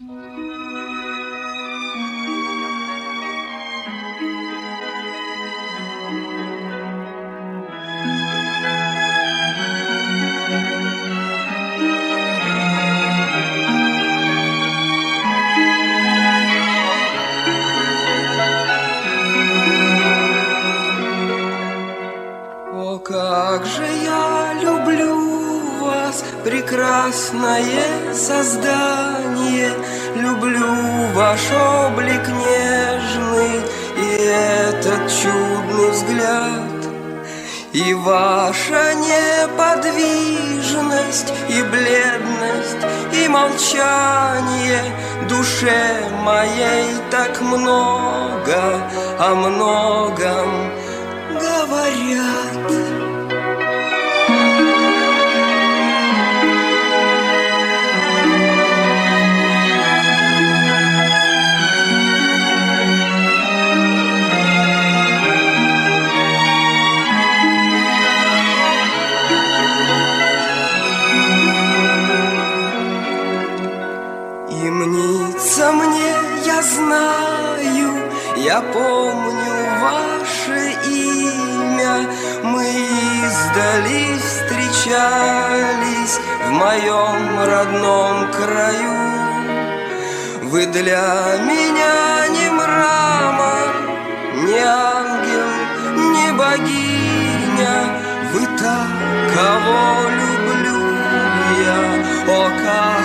О, как же я люблю вас, прекрасное создание, люблю ваш облик нежный и этот чудный взгляд, и ваша неподвижность, и бледность, и молчание душе моей так много о многом говорят. И мнится мне, я знаю, я помню ваше имя, мы издали встречались в моем родном краю. Вы для меня не мрамор, не ангел, не богиня, вы та, кого люблю я, о, как